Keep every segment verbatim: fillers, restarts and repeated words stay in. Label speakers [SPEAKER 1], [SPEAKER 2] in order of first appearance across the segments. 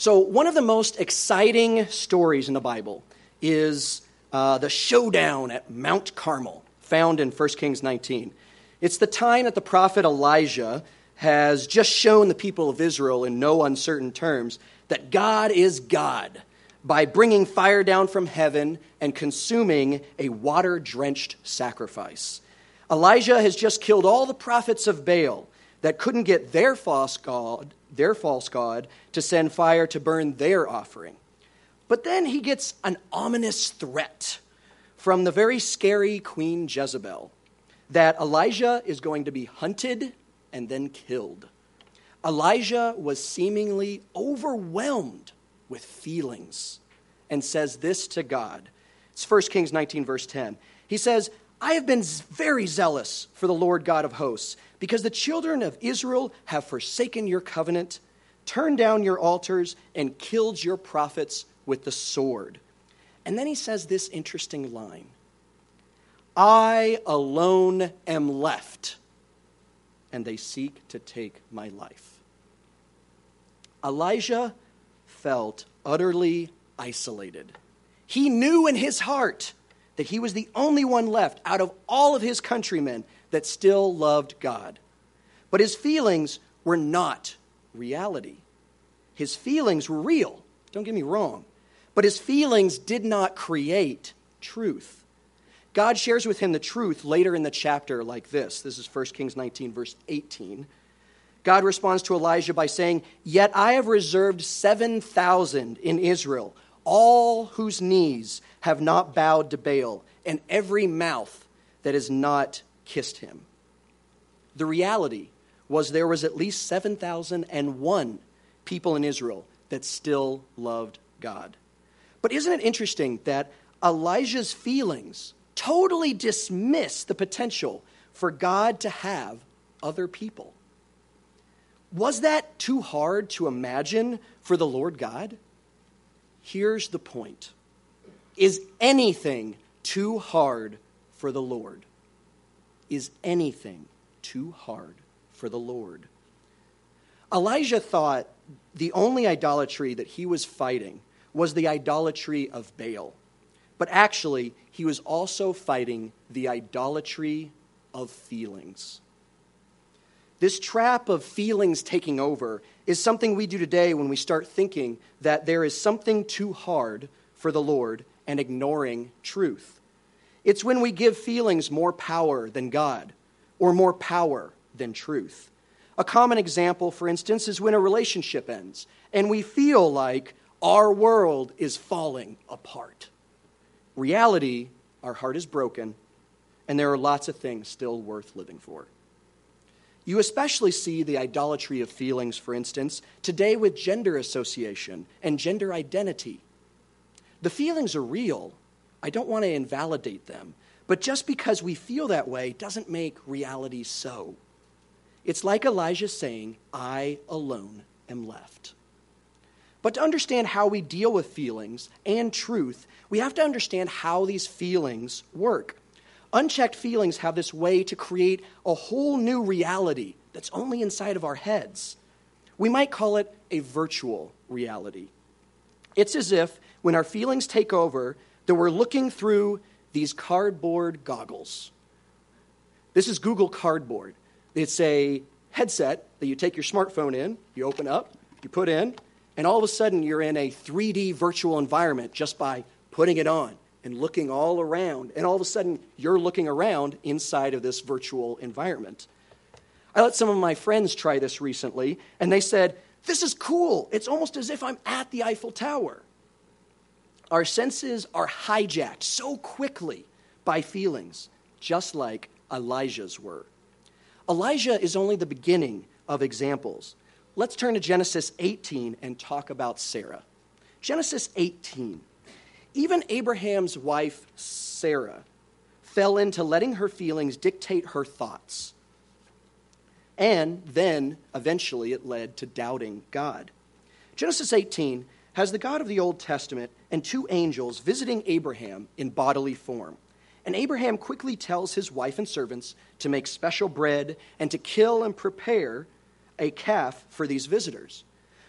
[SPEAKER 1] So one of the most exciting stories in the Bible is uh, the showdown at Mount Carmel, found in First Kings nineteen. It's the time that the prophet Elijah has just shown the people of Israel in no uncertain terms that God is God by bringing fire down from heaven and consuming a water-drenched sacrifice. Elijah has just killed all the prophets of Baal that couldn't get their false god, their false god to send fire to burn their offering. But then he gets an ominous threat from the very scary Queen Jezebel that Elijah is going to be hunted and then killed. Elijah was seemingly overwhelmed with feelings and says this to God. It's First Kings nineteen, verse ten. He says, I have been very zealous for the Lord God of hosts, because the children of Israel have forsaken your covenant, turned down your altars, and killed your prophets with the sword. And then he says this interesting line. I alone am left, and they seek to take my life. Elijah felt utterly isolated. He knew in his heart that he was the only one left out of all of his countrymen that still loved God. But his feelings were not reality. His feelings were real, don't get me wrong, but his feelings did not create truth. God shares with him the truth later in the chapter like this. This is First Kings nineteen, verse eighteen. God responds to Elijah by saying, Yet I have reserved seven thousand in Israel, all whose knees have not bowed to Baal, and every mouth that has not kissed him. The reality was there was at least seven thousand one people in Israel that still loved God. But isn't it interesting that Elijah's feelings totally dismiss the potential for God to have other people? Was that too hard to imagine for the Lord God? Here's the point. Is anything too hard for the Lord? Is anything too hard for the Lord? Elijah thought the only idolatry that he was fighting was the idolatry of Baal. But actually, he was also fighting the idolatry of feelings. This trap of feelings taking over is something we do today when we start thinking that there is something too hard for the Lord and ignoring truth. It's when we give feelings more power than God or more power than truth. A common example, for instance, is when a relationship ends and we feel like our world is falling apart. Reality, our heart is broken, and there are lots of things still worth living for. You especially see the idolatry of feelings, for instance, today with gender association and gender identity. The feelings are real. I don't want to invalidate them. But just because we feel that way doesn't make reality so. It's like Elijah saying, I alone am left. But to understand how we deal with feelings and truth, we have to understand how these feelings work. Unchecked feelings have this way to create a whole new reality that's only inside of our heads. We might call it a virtual reality. It's as if when our feelings take over, that we're looking through these cardboard goggles. This is Google Cardboard. It's a headset that you take your smartphone in, you open up, you put in, and all of a sudden you're in a three D virtual environment just by putting it on and looking all around. And all of a sudden you're looking around inside of this virtual environment. I let some of my friends try this recently, and they said, this is cool. It's almost as if I'm at the Eiffel Tower. Our senses are hijacked so quickly by feelings, just like Elijah's were. Elijah is only the beginning of examples. Let's turn to Genesis eighteen and talk about Sarah. Genesis eighteen. Even Abraham's wife, Sarah, fell into letting her feelings dictate her thoughts. And then, eventually, it led to doubting God. Genesis eighteen has the God of the Old Testament and two angels visiting Abraham in bodily form. And Abraham quickly tells his wife and servants to make special bread and to kill and prepare a calf for these visitors.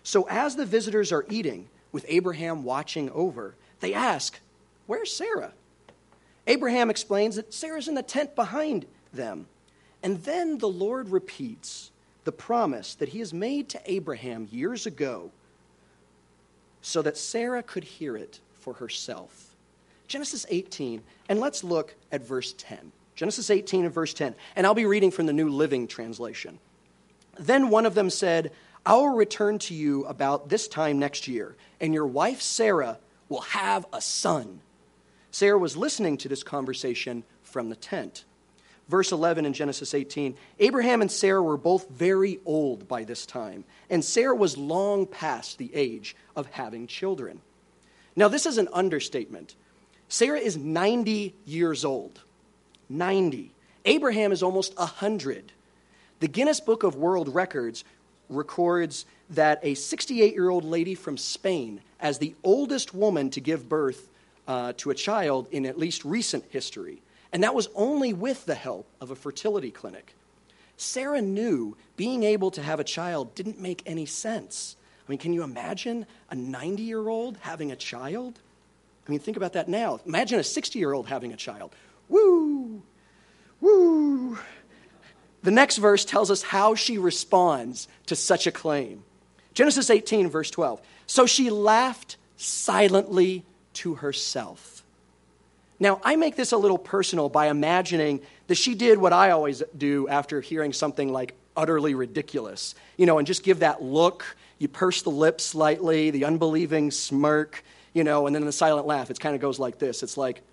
[SPEAKER 1] So as the visitors are eating, with Abraham watching over, they ask, "Where's Sarah?" Abraham explains that Sarah's in the tent behind them. And then the Lord repeats the promise that he has made to Abraham years ago so that Sarah could hear it for herself. Genesis eighteen, and let's look at verse ten. Genesis eighteen and verse ten, and I'll be reading from the New Living Translation. Then one of them said, "I will return to you about this time next year, and your wife Sarah will have a son." Sarah was listening to this conversation from the tent. Verse eleven in Genesis eighteen, Abraham and Sarah were both very old by this time, and Sarah was long past the age of having children. Now, this is an understatement. Sarah is ninety years old. ninety. Abraham is almost one hundred. The Guinness Book of World Records records that a sixty-eight-year-old lady from Spain, as the oldest woman to give birth uh, to a child in at least recent history. And that was only with the help of a fertility clinic. Sarah knew being able to have a child didn't make any sense. I mean, can you imagine a ninety-year-old having a child? I mean, think about that now. Imagine a sixty-year-old having a child. Woo! Woo! The next verse tells us how she responds to such a claim. Genesis eighteen, verse twelve. So she laughed silently to herself. Now, I make this a little personal by imagining that she did what I always do after hearing something like utterly ridiculous. You know, and just give that look. You purse the lips slightly, the unbelieving smirk, you know, and then the silent laugh. It kind of goes like this. It's like,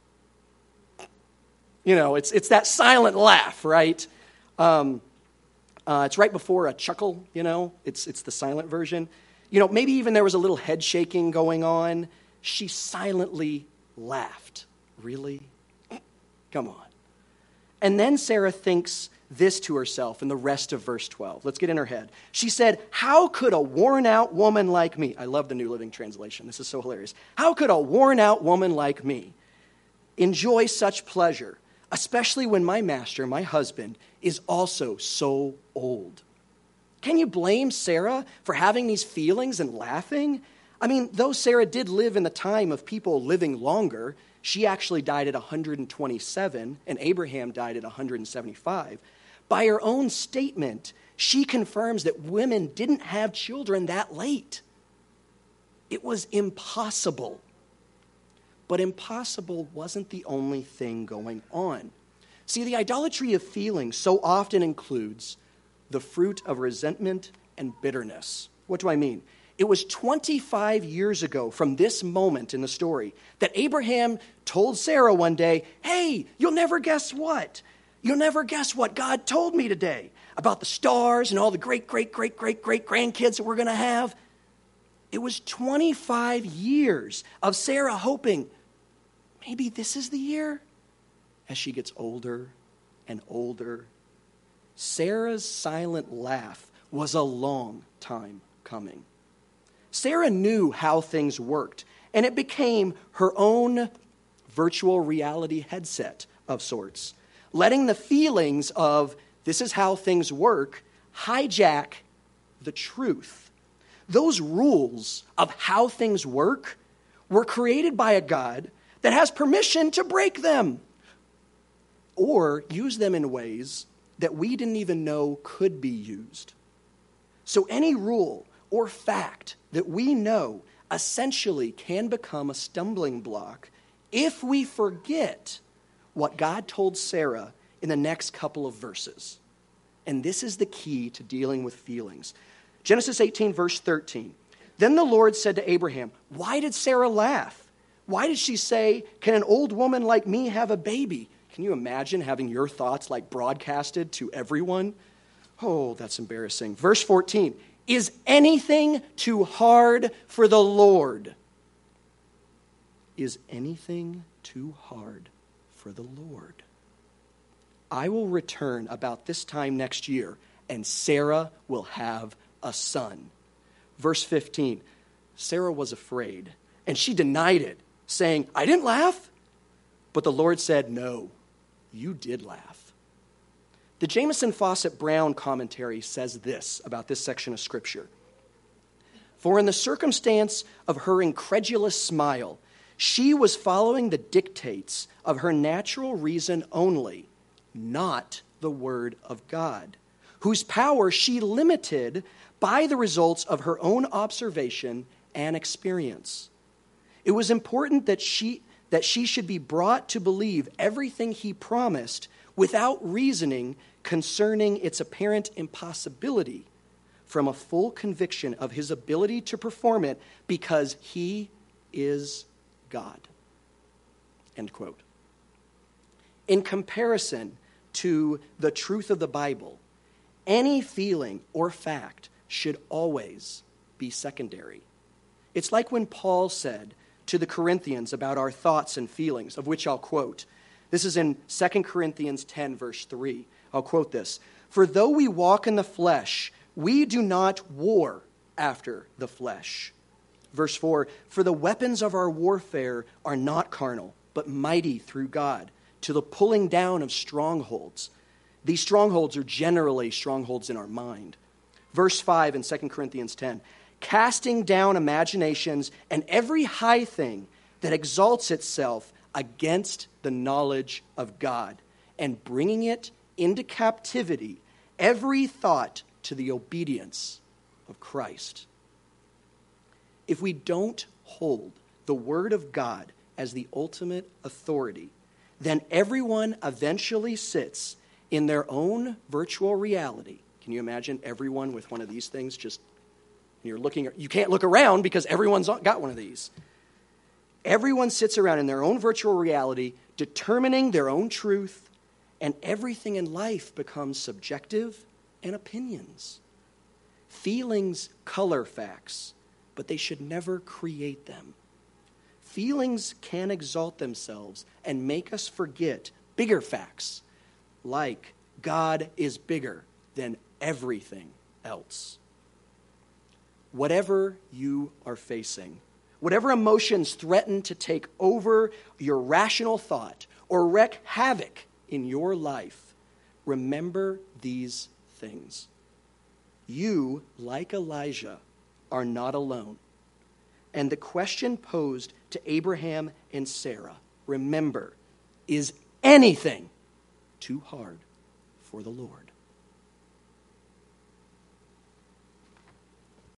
[SPEAKER 1] you know, it's it's that silent laugh, right? Um, uh, it's right before a chuckle, you know. It's it's the silent version. You know, maybe even there was a little head shaking going on. She silently laughed. Really? Come on. And then Sarah thinks this to herself in the rest of verse twelve. Let's get in her head. She said, "How could a worn-out woman like me," I love the New Living Translation. This is so hilarious. "How could a worn-out woman like me enjoy such pleasure, especially when my master, my husband, is also so old?" Can you blame Sarah for having these feelings and laughing? I mean, though Sarah did live in the time of people living longer, she actually died at one hundred twenty-seven, and Abraham died at one hundred seventy-five. By her own statement, she confirms that women didn't have children that late. It was impossible. But impossible wasn't the only thing going on. See, the idolatry of feelings so often includes the fruit of resentment and bitterness. What do I mean? It was twenty-five years ago from this moment in the story that Abraham told Sarah one day, "Hey, you'll never guess what? You'll never guess what God told me today about the stars and all the great, great, great, great, great grandkids that we're going to have." It was twenty-five years of Sarah hoping, maybe this is the year. As she gets older and older, Sarah's silent laugh was a long time coming. Sarah knew how things worked, and it became her own virtual reality headset of sorts, letting the feelings of this is how things work hijack the truth. Those rules of how things work were created by a God that has permission to break them or use them in ways that we didn't even know could be used. So any rule or fact that we know essentially can become a stumbling block if we forget what God told Sarah in the next couple of verses. And this is the key to dealing with feelings. Genesis eighteen, verse thirteen. Then the Lord said to Abraham, "Why did Sarah laugh? Why did she say, 'Can an old woman like me have a baby?'" Can you imagine having your thoughts like broadcasted to everyone? Oh, that's embarrassing. Verse fourteen. Is anything too hard for the Lord? Is anything too hard for the Lord? I will return about this time next year, and Sarah will have a son. Verse fifteen, Sarah was afraid, and she denied it, saying, "I didn't laugh." But the Lord said, "No, you did laugh." The Jamieson Fausset Brown commentary says this about this section of Scripture. For in the circumstance of her incredulous smile, she was following the dictates of her natural reason only, not the word of God, whose power she limited by the results of her own observation and experience. It was important that she, that she should be brought to believe everything he promised without reasoning concerning its apparent impossibility, from a full conviction of his ability to perform it because he is God. End quote. In comparison to the truth of the Bible, any feeling or fact should always be secondary. It's like when Paul said to the Corinthians about our thoughts and feelings, of which I'll quote. This is in Second Corinthians ten, verse three. I'll quote this. For though we walk in the flesh, we do not war after the flesh. Verse four, for the weapons of our warfare are not carnal, but mighty through God, to the pulling down of strongholds. These strongholds are generally strongholds in our mind. Verse five in Second Corinthians ten, casting down imaginations and every high thing that exalts itself against the knowledge of God, and bringing it into captivity, every thought to the obedience of Christ. If we don't hold the word of God as the ultimate authority, then everyone eventually sits in their own virtual reality. Can you imagine everyone with one of these things? Just you're looking, you can't look around because everyone's got one of these. Everyone sits around in their own virtual reality, determining their own truth, and everything in life becomes subjective and opinions. Feelings color facts, but they should never create them. Feelings can exalt themselves and make us forget bigger facts, like God is bigger than everything else. Whatever you are facing, whatever emotions threaten to take over your rational thought or wreak havoc in your life, remember these things. You, like Elijah, are not alone. And the question posed to Abraham and Sarah, remember, is anything too hard for the Lord?